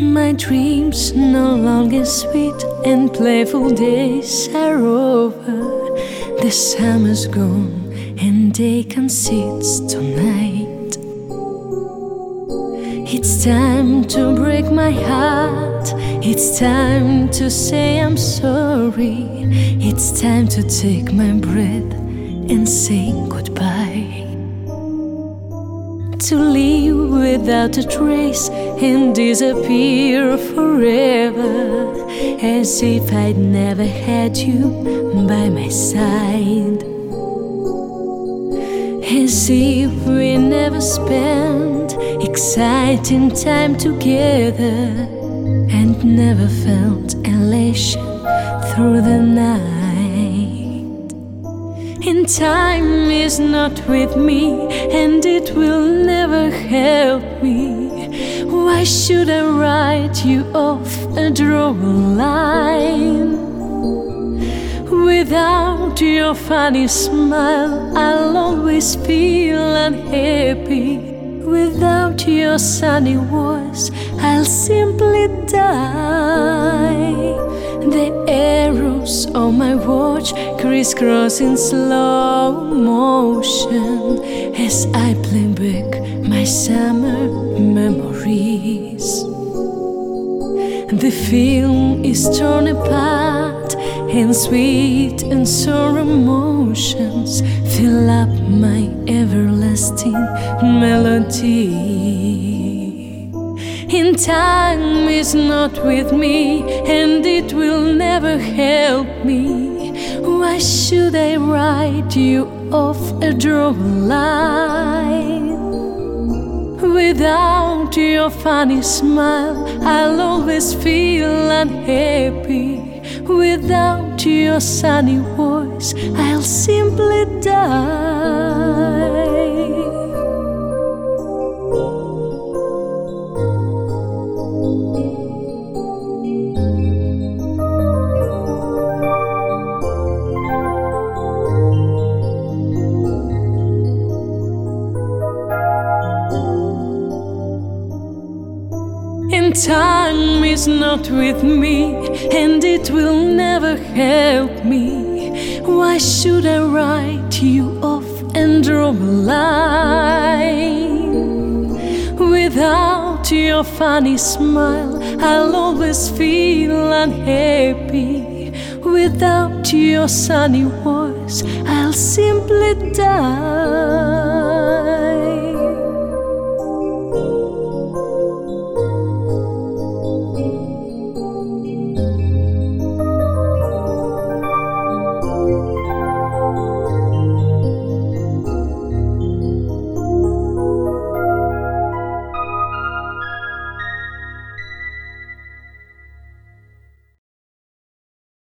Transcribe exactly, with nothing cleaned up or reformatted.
My dreams no longer sweet and playful days are over. The summer's gone and day comes tonight. It's time to break my heart. It's time to say I'm sorry. It's time to take my breath and say goodbye. To live without a trace and disappear forever, as if I'd never had you by my side, as if we never spent exciting time together and never felt elation through the night. And time is not with me, and it will never help me. Why should I write you off and draw a line? Without your funny smile, I'll always feel unhappy. Without your sunny voice, I'll simply die. The arrows on my watch crisscross in slow motion as I play back my summer memories. The film is torn apart, and sweet and sore emotions fill up my everlasting melody. And time is not with me, and it will never help me. Why should I write you off and draw a line? Without your funny smile, I'll always feel unhappy. Without your sunny voice, I'll simply die. And time is not with me, and it will never help me. Why should I write you off and draw a line? Without your funny smile, I'll always feel unhappy. Without your sunny voice, I'll simply die.